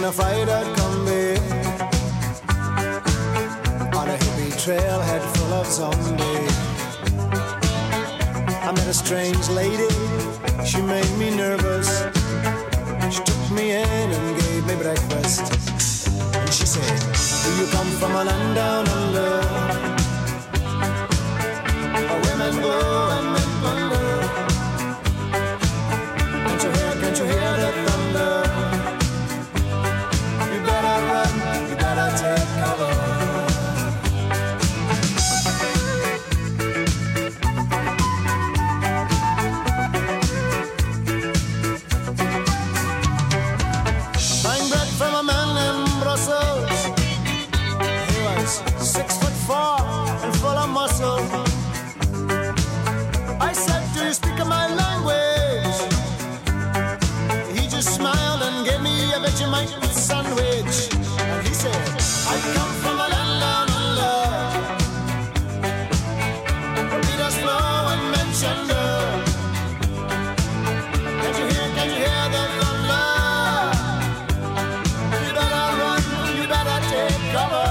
a fighter combi on a hippie trailhead full of zombies. I met a strange lady, she made me nervous. She took me in and gave me breakfast. And she said, do you come from a land down under, where women go and men wonder? Can't you hear the thunder? You better run, you better take cover. Buying bread from a man in Brussels. He was 6'4" and full of muscle. I said, do you speak my language? He just smiled and gave me a Vegemite sandwich. And he said, I come from a land down under, where Peter's flow and men chunder. Can't you hear the thunder? You better run, you better take cover.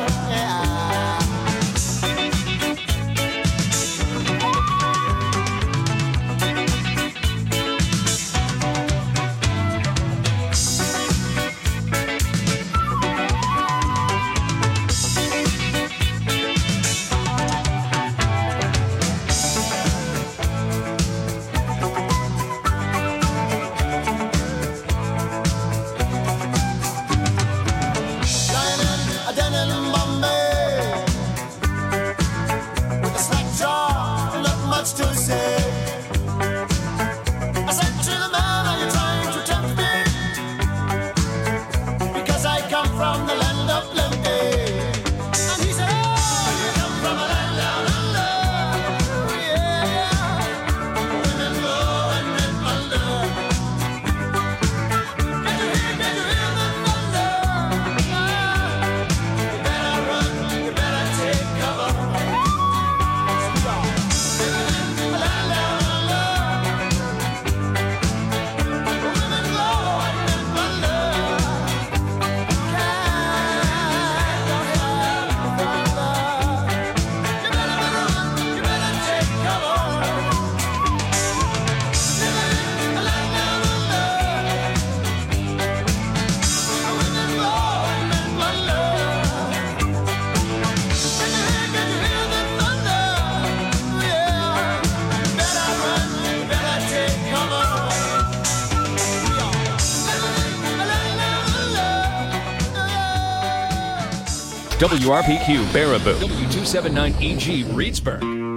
WRPQ Baraboo, W279EG Reedsburg.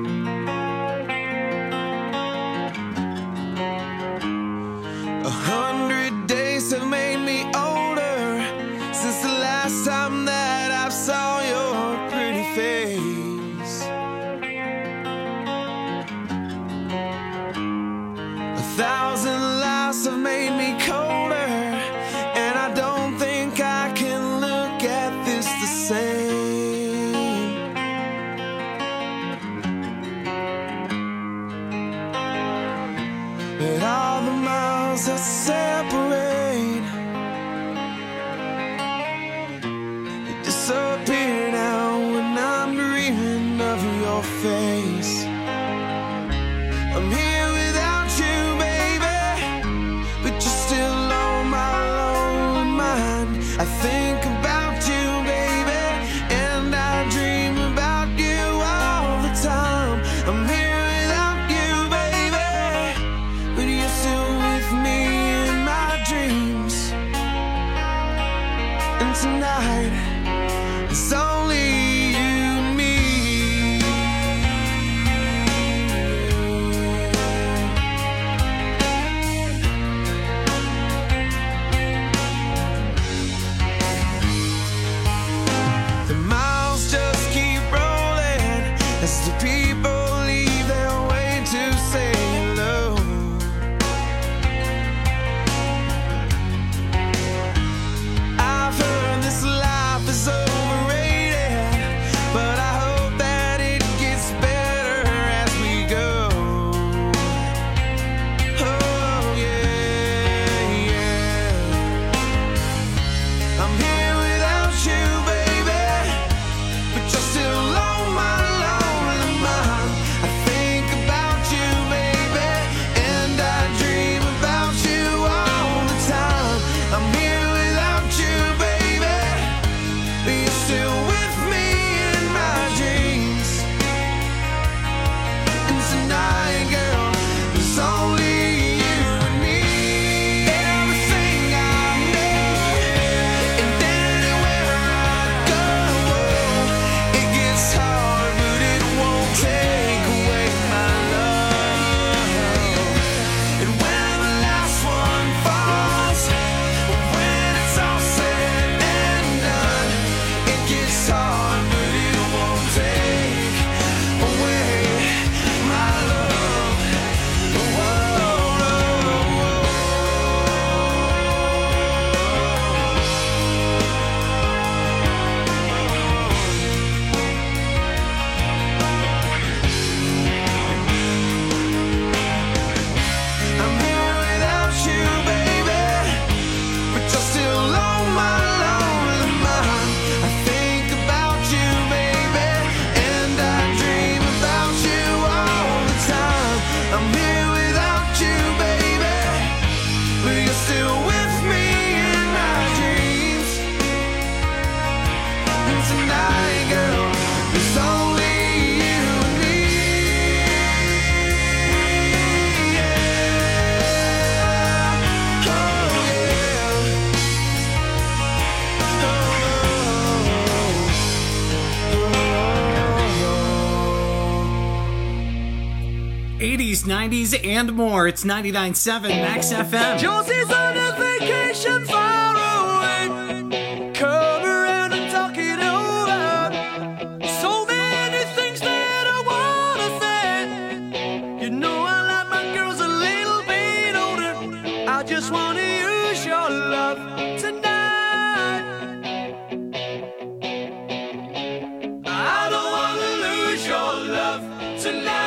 100 days have made me older since the last time that I saw your pretty face. 1,000 lives have made me colder, and I don't think I can look at this the same. But all the miles that separate, they disappear now when I'm dreaming of your face. I'm here without you, baby, but you're still on my lonely mind. I think about you, baby, and I dream about you all the time. I'm here without you, baby, but you're still with me in 90s, and more. It's 99.7 Max FM. Josie's on a vacation far away. Come around and talk it over. So many things that I wanna say. You know I like my girls a little bit older. I just wanna use your love tonight. I don't wanna lose your love tonight.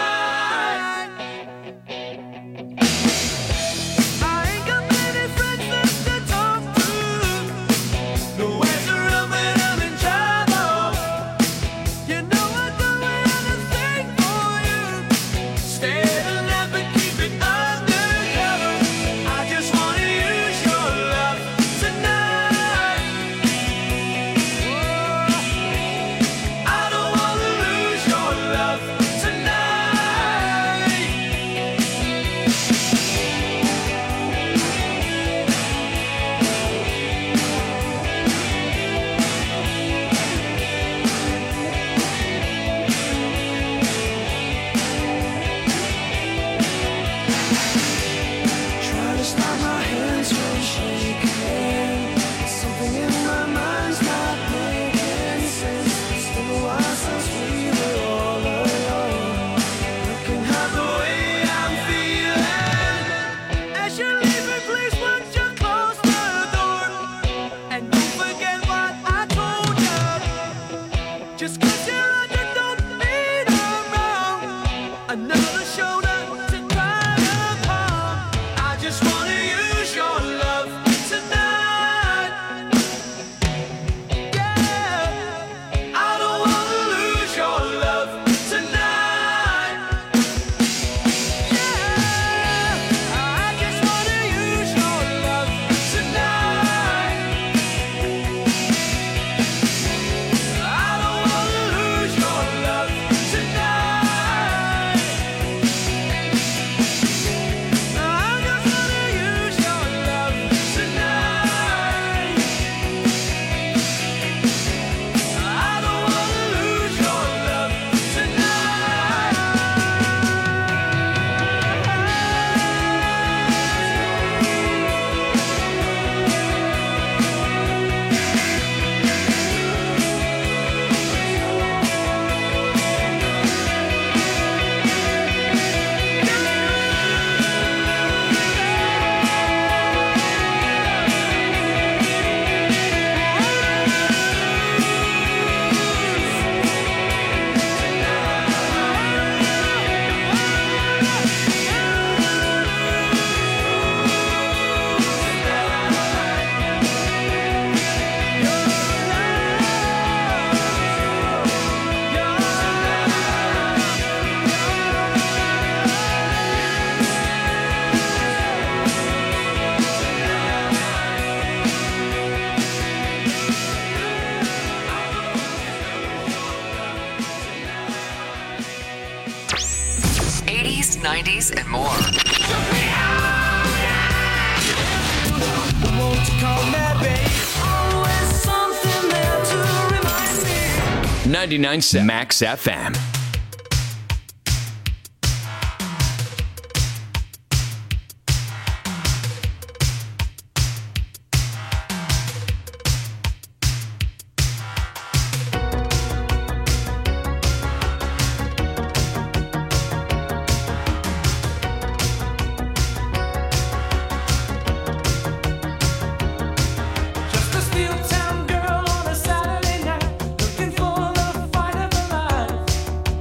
And more. 99.7 Max FM. Town girl on a Saturday night, looking for the fight of her life.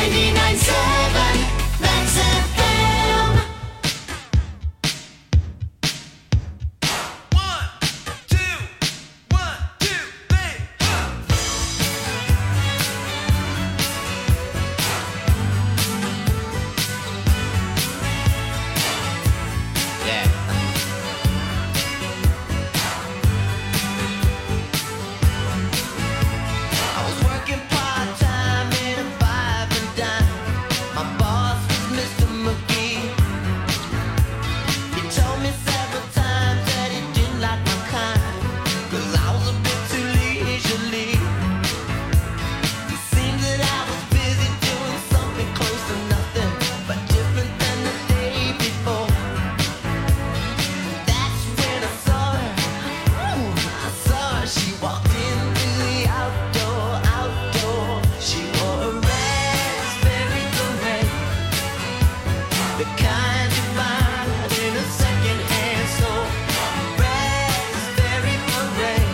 99.7 Max FM. 1, 2, 1, 2, 3, I was working part-time in a five and dime. My boss was Mr. McGee. He told me several times that he didn't like my kind, 'cause I was a bit too leisurely. It seemed that I was busy doing something close to nothing, but different than the day before. That's when I saw her. I saw her. She walked into the outdoor. She wore a raspberry beret, the kind you find in a second-hand store. Raspberry beret.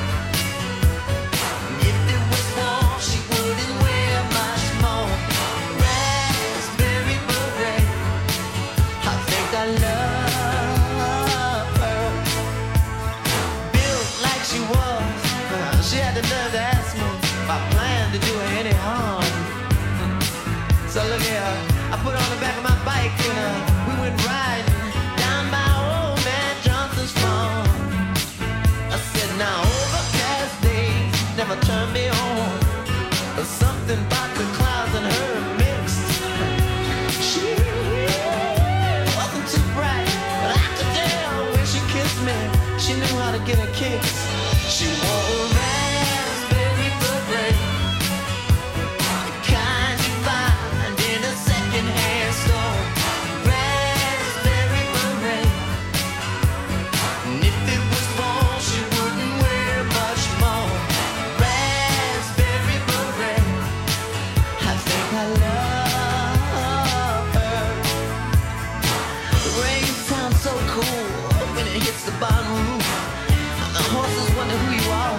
If it was warm, she wouldn't wear much more. Raspberry beret. I think I love her. Built like she was, she had the nerve to ask me if I planned to do her any harm. So look here, I put her on the back of my bike and we went riding down by old man Johnson's farm. I said, now overcast days never turn me on. There's something about the clouds and her mixed. She wasn't too bright, but I could tell when she kissed me, she knew how to get a kiss. She wore a raspberry beret, the kind you find in a second-hand store. Raspberry beret. And if it was warm, she wouldn't wear much more. Raspberry beret. I think I love her. The rain sounds so cool when it hits the barn roof. The horses wonder who you are.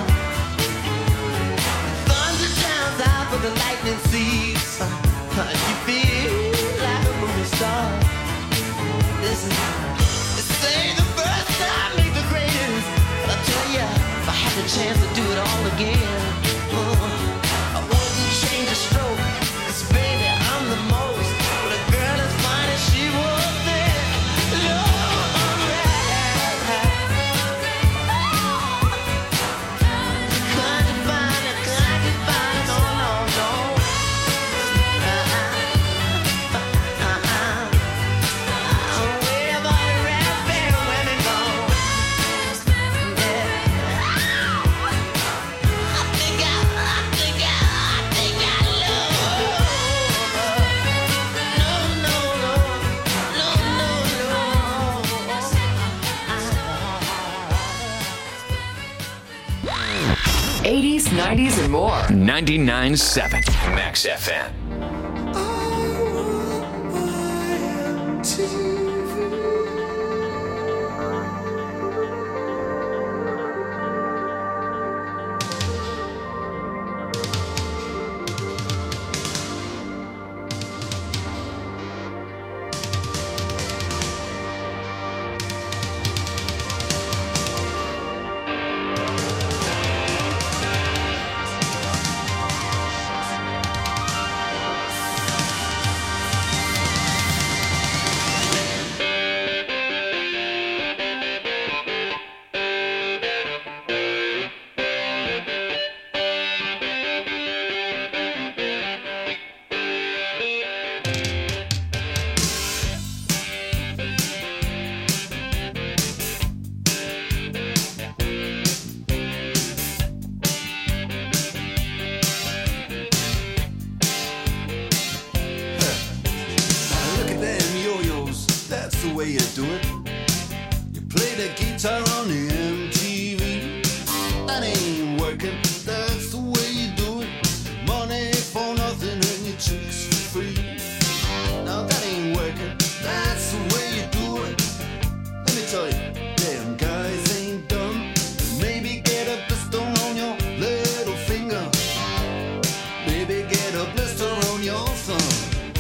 Thunder drowns out, but the lightning sees. You feel like a movie star. Listen, they say the first time make the greatest. But I tell ya, if I had the chance to do it all again, I wouldn't change a stroke. 'Cause baby, I'm the most. But a girl as fine as she was there. Lord, can't you find it? Can't you find it? No, no, no. Where my raspberry women go? Yeah. I think I love her. No, no, no, no, no, no. 80s, 90s, and more. 99.7 Max FM. Look at them yo-yos, that's the way you do it. You play the guitar on the MTV. That ain't working, that's the way you do it. Money for nothing and your chicks for free. Now that ain't working, that's the way you do it. Let me tell you, damn guys ain't dumb. Maybe get a blister on your little finger. Maybe get a blister on your thumb.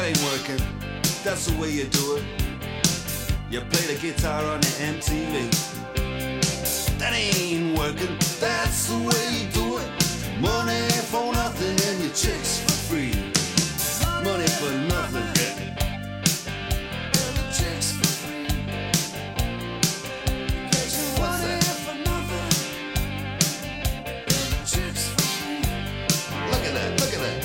ain't working, that's the way you do it. You play the guitar on the MTV. That ain't working, that's the way you do it. Money for nothing and your chicks for free. Money for nothing, and the chicks for free. Money for nothing, and the chicks for free. Look at that, look at that.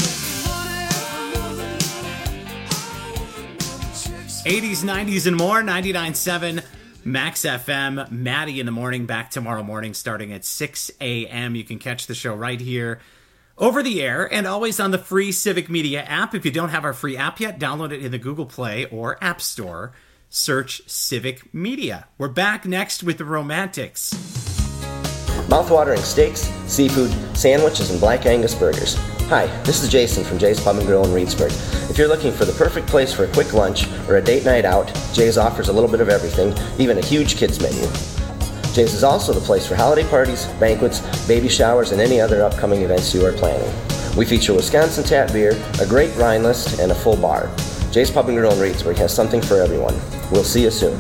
Money for nothing. 80s, 90s, and more. 99.7 Max FM. Maddie in the morning. Back tomorrow morning starting at 6 a.m. You can catch the show right here over the air and always on the free Civic Media app. If you don't have our free app yet, download it in the Google Play or App Store. Search Civic Media. We're back next with the Romantics. Mouthwatering steaks, seafood, sandwiches, and Black Angus burgers. Hi, this is Jason from Jay's Pub & Grill in Reedsburg. If you're looking for the perfect place for a quick lunch or a date night out, Jay's offers a little bit of everything, even a huge kids menu. Jay's is also the place for holiday parties, banquets, baby showers, and any other upcoming events you are planning. We feature Wisconsin tap beer, a great wine list, and a full bar. Jay's Pub & Grill in Reedsburg has something for everyone. We'll see you soon.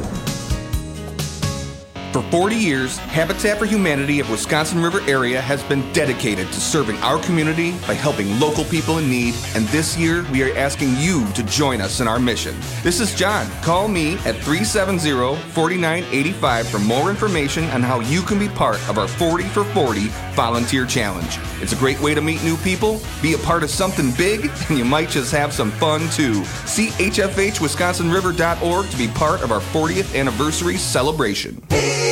For 40 years, Habitat for Humanity of Wisconsin River area has been dedicated to serving our community by helping local people in need, and this year we are asking you to join us in our mission. This is John. Call me at 370-4985 for more information on how you can be part of our 40 for 40 volunteer challenge. It's a great way to meet new people, be a part of something big, and you might just have some fun too. See hfhwisconsinriver.org to be part of our 40th anniversary celebration.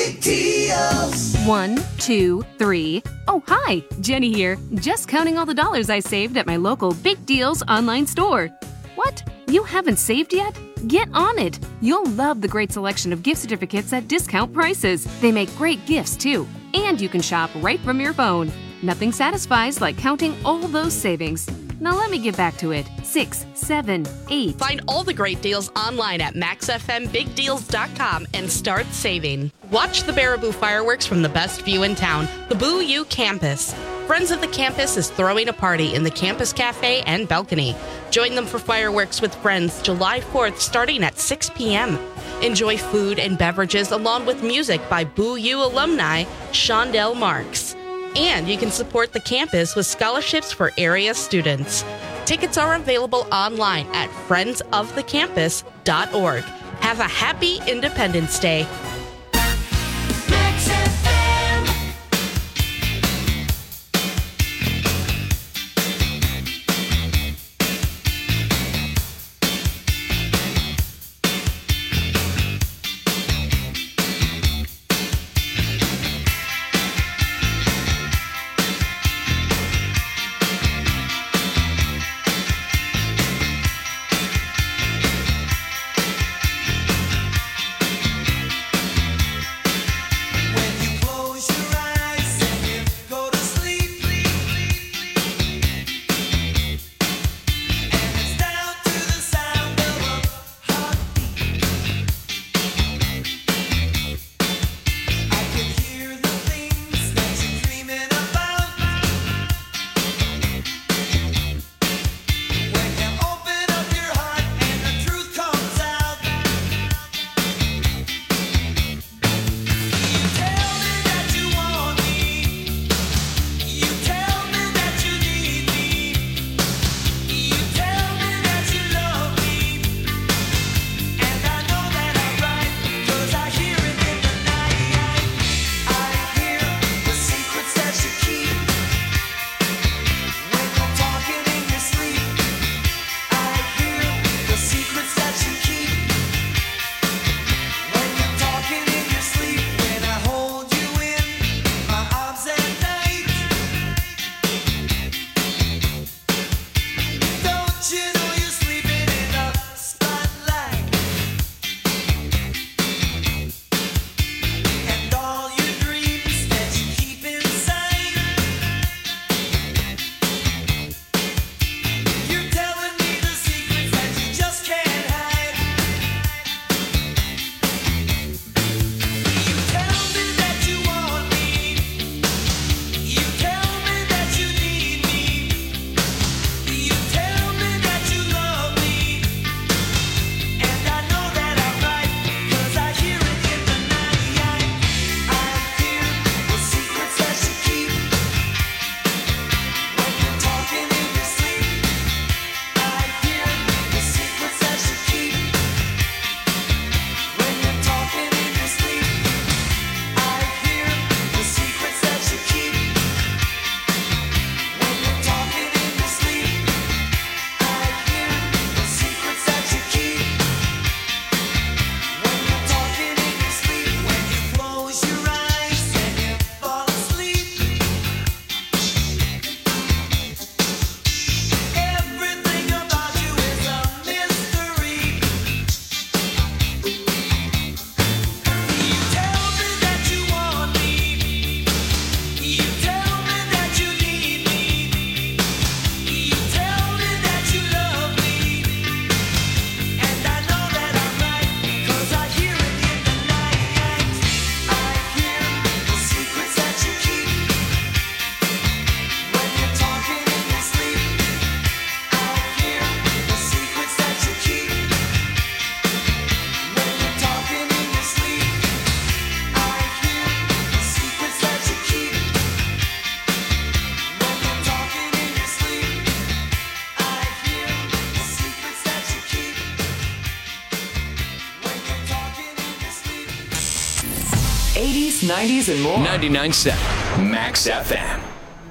1, 2, 3. Oh, hi, Jenny here. Just counting all the dollars I saved at my local Big Deals online store. What? You haven't saved yet? Get on it. You'll love the great selection of gift certificates at discount prices. They make great gifts, too. And you can shop right from your phone. Nothing satisfies like counting all those savings. Now let me get back to it. 6, 7, 8. Find all the great deals online at maxfmbigdeals.com and start saving. Watch the Baraboo fireworks from the best view in town, the Boo U Campus. Friends of the Campus is throwing a party in the Campus Cafe and Balcony. Join them for fireworks with friends July 4th starting at 6 p.m. Enjoy food and beverages along with music by Boo U alumni Shondell Marks. And you can support the campus with scholarships for area students. Tickets are available online at friendsofthecampus.org. Have a happy Independence Day. 80s, 90s, and more. 99.7 Max FM.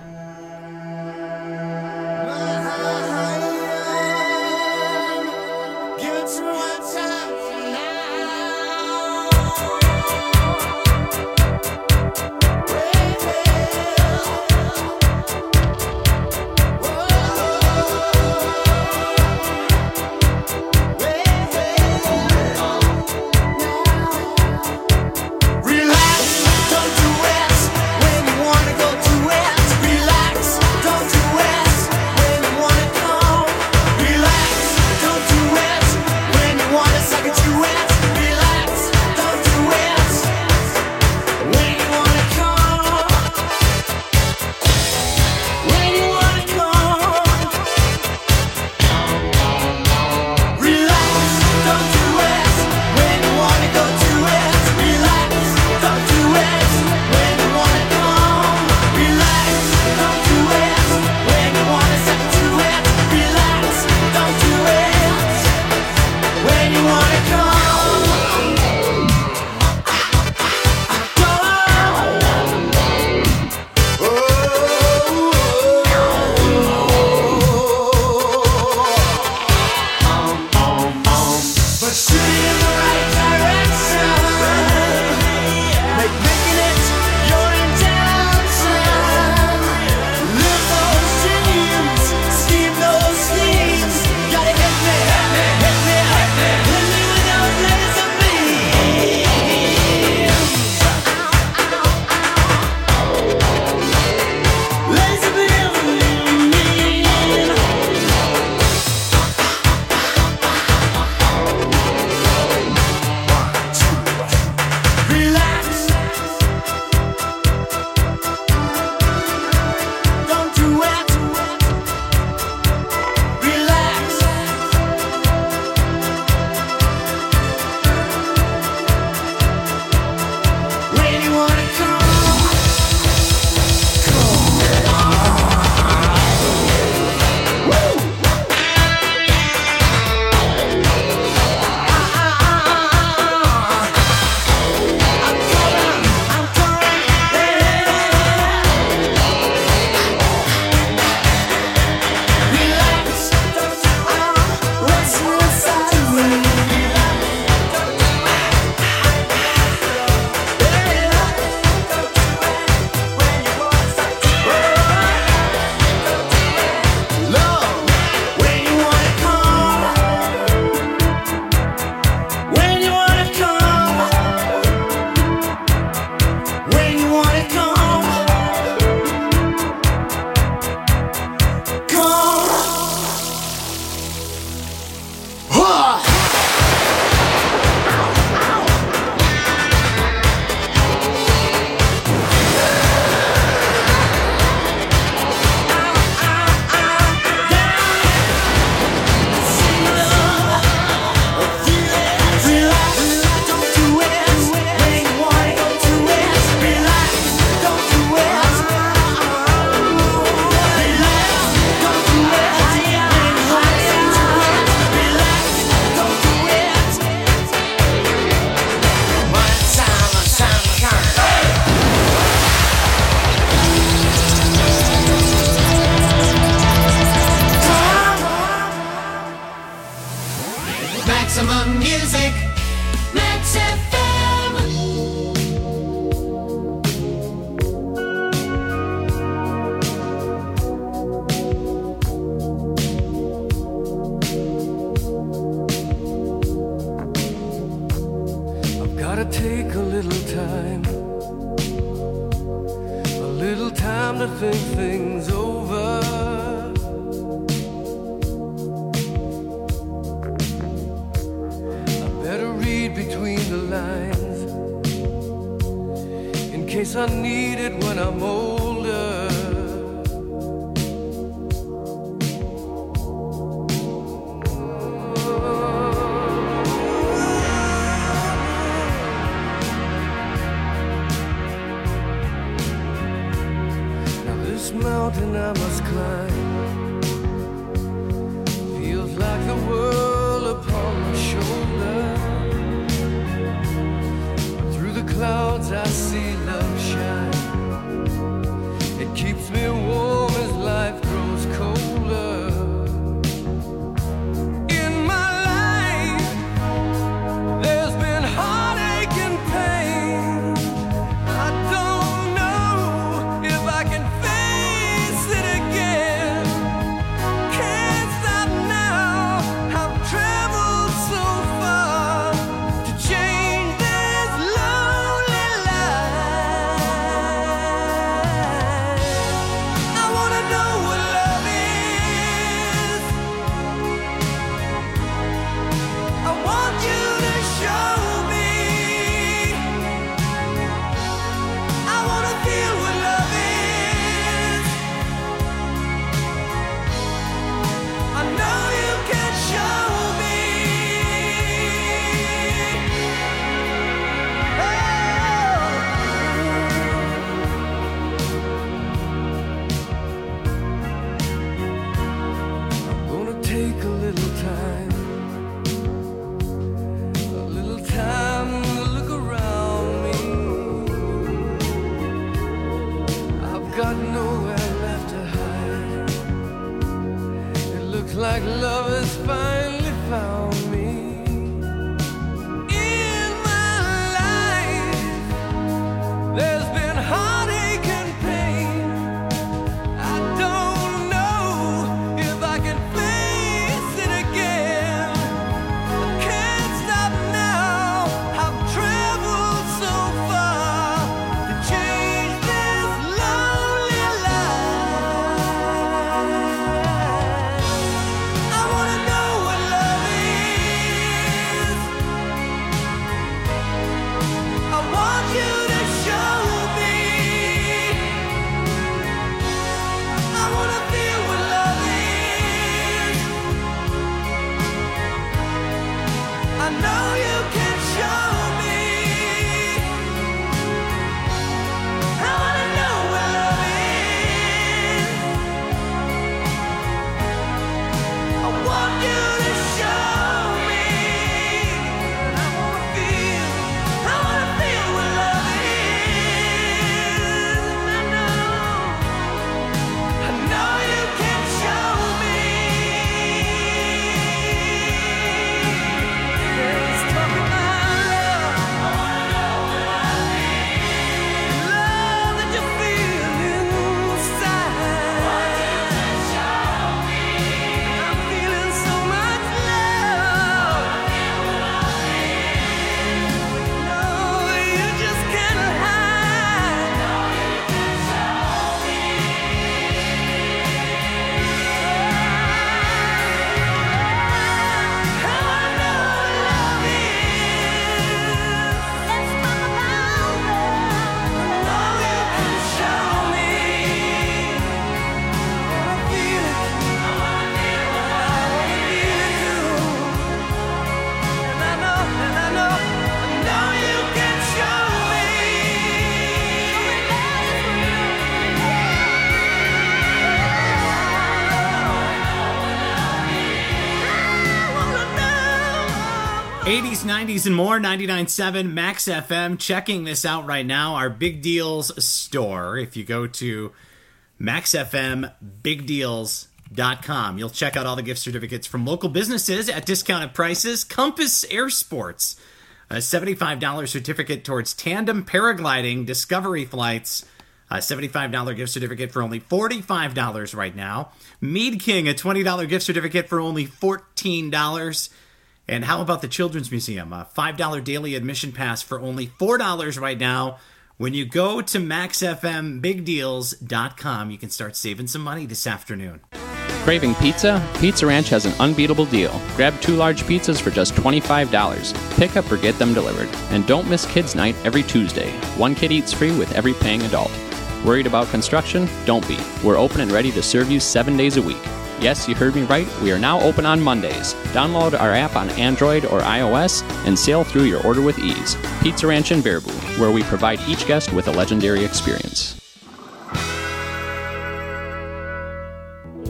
Maximum music, Max FM. I've gotta take a little time to think things over. Between the lines, in case I need it when I'm older. Now this mountain I must climb feels like the world upon my shoulder. Clouds stars I see love shine. It keeps me warm as life grows colder. In my life, there's been heartache and pain. I don't know if I can face it again. Can't stop now. I've traveled so far to change this lonely life. I wanna know what love is. I want you to show me. I wanna feel what love is. I know you can show me. I'm gonna take a little time to look around me. I've got nowhere left to hide. It looks like love has finally found me. In my life, there's been heartache and pain. I don't know if I can face it again. I can't stop now. I've traveled so far to change this lonely life. I wanna know what love is. I want you to show me. I wanna feel what love is. I know you can show me. I wanna know what love is. I want you to show me. I wanna feel what love is. I know you can show me. Let's talk about love. I wanna know what love is. Love that you feel inside. I'm feeling so much love. No, you just can't hide. I wanna know what love is. Let's talk about love. I know you can show me. I wanna feel it. I wanna feel it too. And I know you can show me. I wanna know. 80s, 90s, and more. 99.7 Max FM. Checking this out right now. Our Big Deals store. If you go to maxfmbigdeals.com, you'll check out all the gift certificates from local businesses at discounted prices. Compass Air Sports, a $75 certificate towards tandem paragliding discovery flights. A $75 gift certificate for only $45 right now. Mead King, a $20 gift certificate for only $14. And how about the Children's Museum? A $5 daily admission pass for only $4 right now. When you go to maxfmbigdeals.com, you can start saving some money this afternoon. Craving pizza? Pizza Ranch has an unbeatable deal. Grab 2 large pizzas for just $25. Pick up or get them delivered. And don't miss Kids Night every Tuesday. 1 kid eats free with every paying adult. Worried about construction? Don't be. We're open and ready to serve you 7 days a week. Yes, you heard me right. We are now open on Mondays. Download our app on Android or iOS and sail through your order with ease. Pizza Ranch in Baraboo, where we provide each guest with a legendary experience.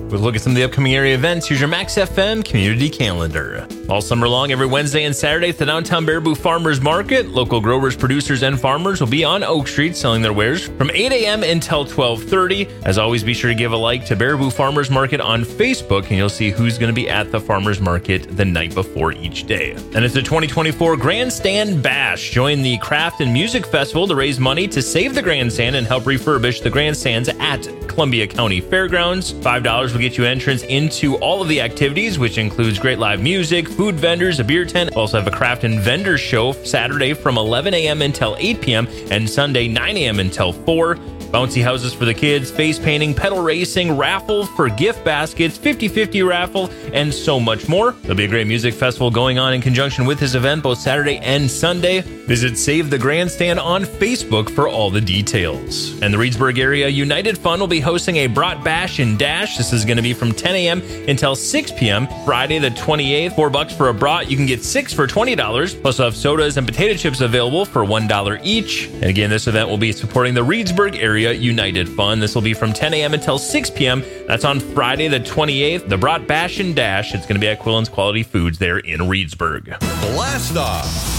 With a look at some of the upcoming area events, here's your Max FM community calendar. All summer long, every Wednesday and Saturday at the downtown Baraboo Farmers Market, local growers, producers, and farmers will be on Oak Street selling their wares from 8 a.m. until 12:30. As always, be sure to give a like to Baraboo Farmers Market on Facebook, and you'll see who's going to be at the farmers market the night before each day. And it's the 2024 Grandstand Bash. Join the Craft and Music Festival to raise money to save the grandstand and help refurbish the grandstands at Columbia County Fairgrounds. $5 will get you entrance into all of the activities, which includes great live music, food vendors, a beer tent. We'll also have a craft and vendor show Saturday from 11 a.m. until 8 p.m. and Sunday 9 a.m. until 4. Bouncy houses for the kids, face painting, pedal racing, raffle for gift baskets, 50-50 raffle, and so much more. There'll be a great music festival going on in conjunction with this event both Saturday and Sunday. Visit Save the Grandstand on Facebook for all the details. And the Reedsburg Area United Fund will be hosting a Brat Bash and Dash. This is going to be from 10 a.m. until 6 p.m. Friday the 28th. $4 for a brat. You can get 6 for $20. Plus, we'll have sodas and potato chips available for $1 each. And again, this event will be supporting the Reedsburg Area United Fund. This will be from 10 a.m. until 6 p.m. That's on Friday the 28th. The Brat Bash and Dash. It's going to be at Quillen's Quality Foods there in Reedsburg. Blast off!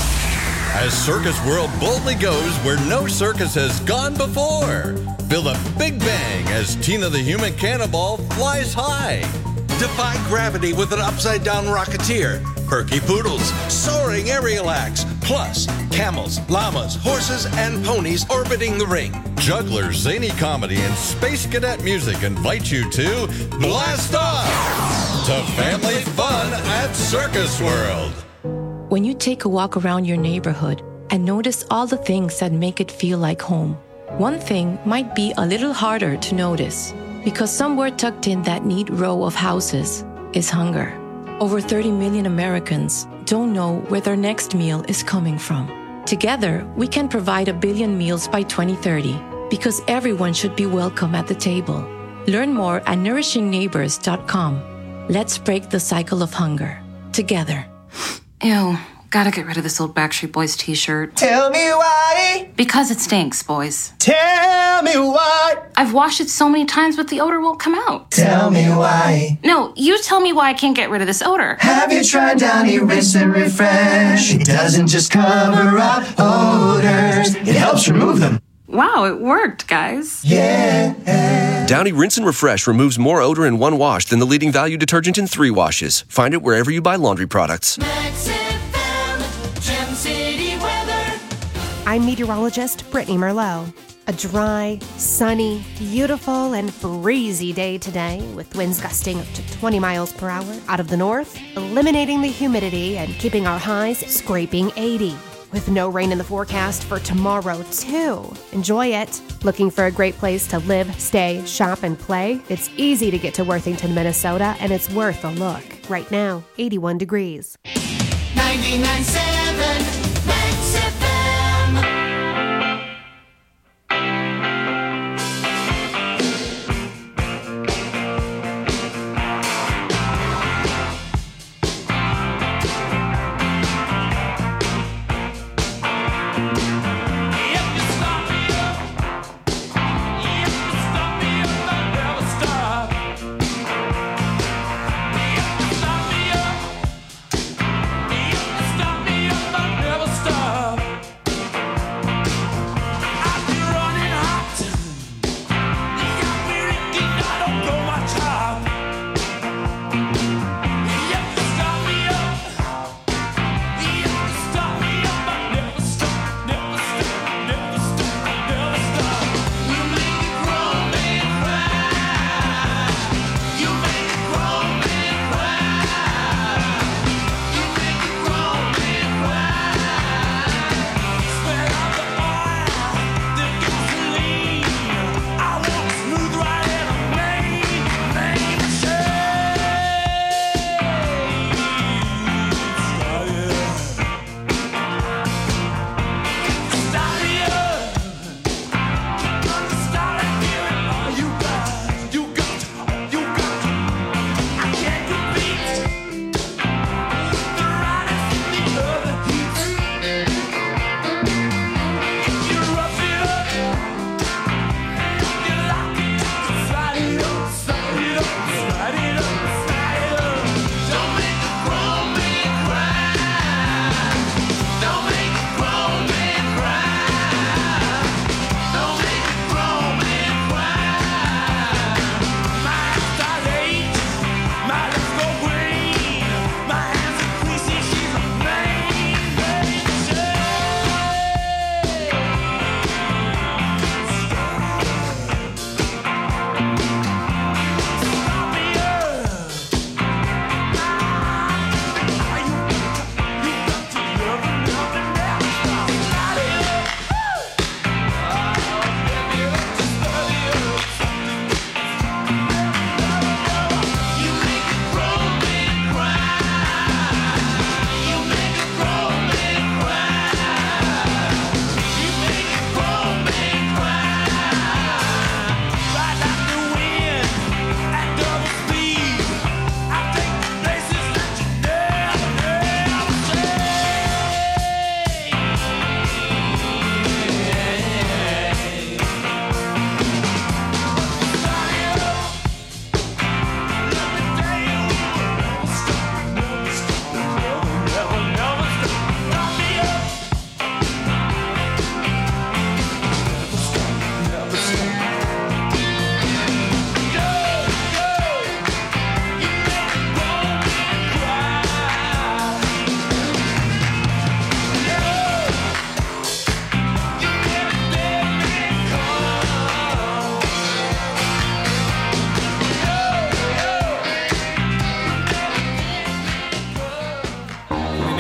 As Circus World boldly goes where no circus has gone before. Feel the big bang as Tina the Human Cannonball flies high. Defy gravity with an upside-down rocketeer. Perky poodles, soaring aerial acts. Plus, camels, llamas, horses, and ponies orbiting the ring. Jugglers, zany comedy, and space cadet music invite you to Blast Off! To family fun at Circus World. When you take a walk around your neighborhood and notice all the things that make it feel like home, one thing might be a little harder to notice because somewhere tucked in that neat row of houses is hunger. Over 30 million Americans don't know where their next meal is coming from. Together, we can provide 1 billion meals by 2030 because everyone should be welcome at the table. Learn more at nourishingneighbors.com. Let's break the cycle of hunger together. Ew, gotta get rid of this old Backstreet Boys t-shirt. Tell me why. Because it stinks, boys. Tell me why. I've washed it so many times, but the odor won't come out. Tell me why. No, you tell me why I can't get rid of this odor. Have you tried Downy Rinse and Refresh? It doesn't just cover up odors, it helps remove them. Wow, it worked, guys. Yeah. Downy Rinse and Refresh removes more odor in 1 wash than the leading value detergent in 3 washes. Find it wherever you buy laundry products. Max FM, Gem City weather. I'm meteorologist Brittany Merlot. A dry, sunny, beautiful, and breezy day today with winds gusting up to 20 miles per hour out of the north, eliminating the humidity and keeping our highs scraping 80. With no rain in the forecast for tomorrow, too. Enjoy it. Looking for a great place to live, stay, shop, and play? It's easy to get to Worthington, Minnesota, and it's worth a look. Right now, 81 degrees. 99.7 Max FM. Stop me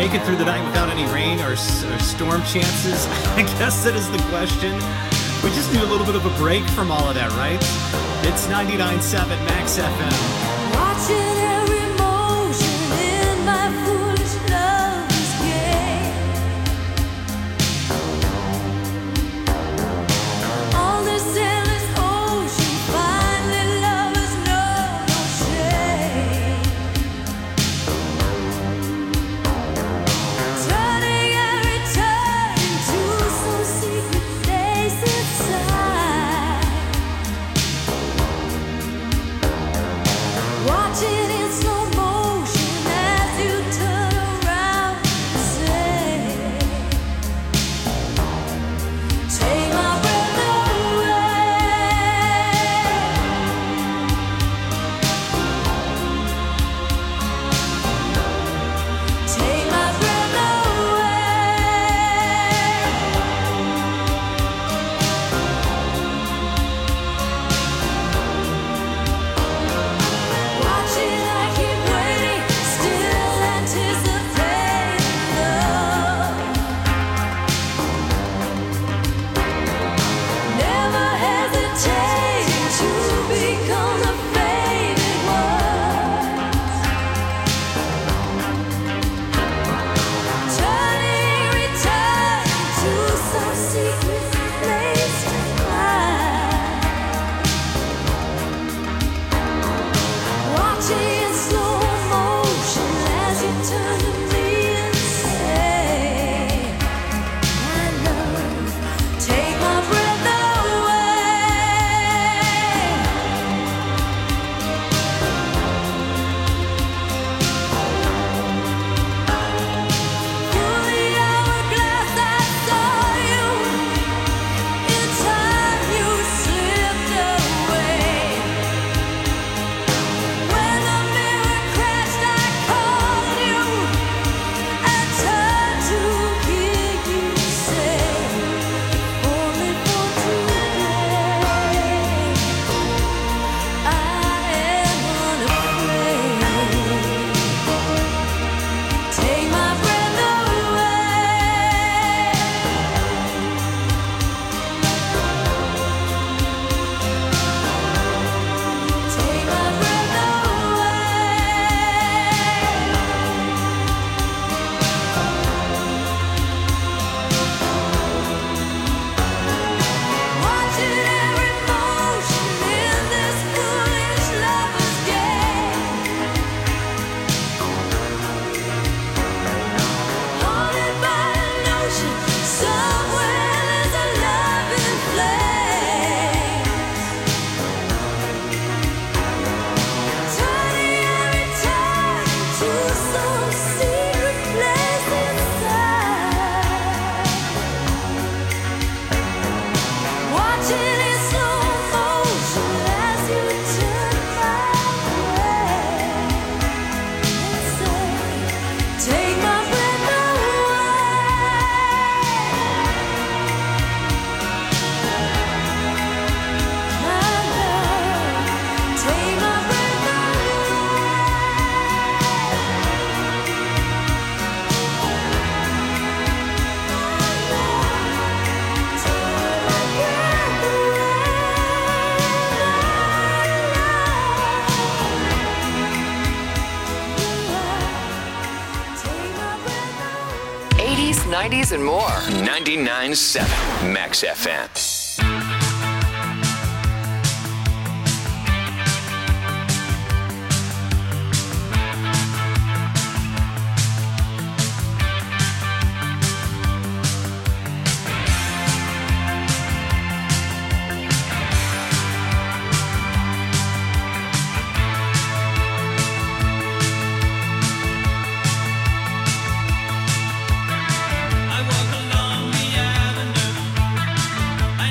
make it through the night without any rain or storm chances? I guess that is the question. We just need a little bit of a break from all of that, right? It's 99.7 Max FM. Watching every motion in my foolish love's game. On this endless ocean, finally lovers know no shame. Turning every turn into some secret place inside. Watching in slow motion as you turn around and say, take my breath away. Take my breath away. Watching, I keep waiting, still anticipating love. Never hesitating to become the faded one. Turning, returning to some secret place to hide. Watching in slow motion as you turn to me and say, my love, take my breath away. Through the hourglass I saw you. In time you slipped away. When the mirror crashed, I called you. I turned to hear you say, only for today. I am unafraid. Take my breath away. Take my breath away. Watching every motion in this foolish lover's game. Haunted by a notion, somewhere there's a love in flames. Turning every turn to some secret place inside. Watching in slow motion as you turn my way and say, take my breath away. My love, take my breath away. 80s, 90s, and more. 99.7 Max FM. I walk along the avenue.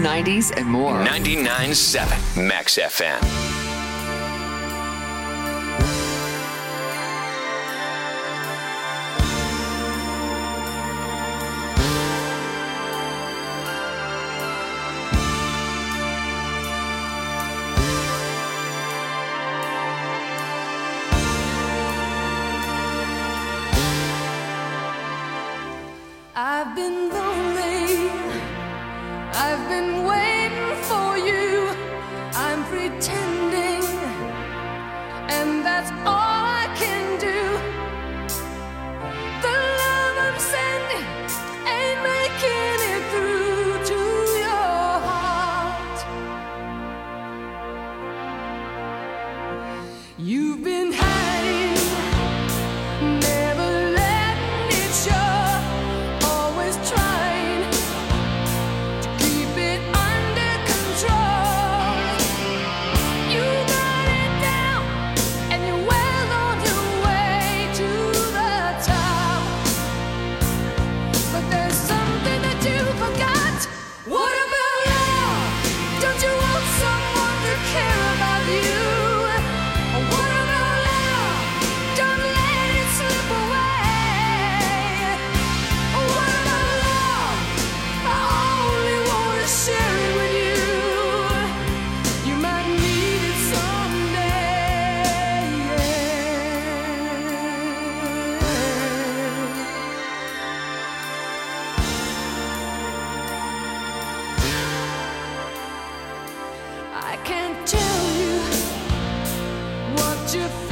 90s, and more. 99.7 Max FM. I've been lonely. I've been waiting for you. I'm pretending, and that's all I can do. The love I'm sending ain't making it through to your heart. You've been hiding, never letting it show. Always trying to keep it under control. You got it down, and you're well on your way to the top. But there's something that you forgot. What about love? Don't you want someone to care about you? What about love? Don't let it slip away. What about love? I only want to share it with you. You might need it someday. I can't tell you what you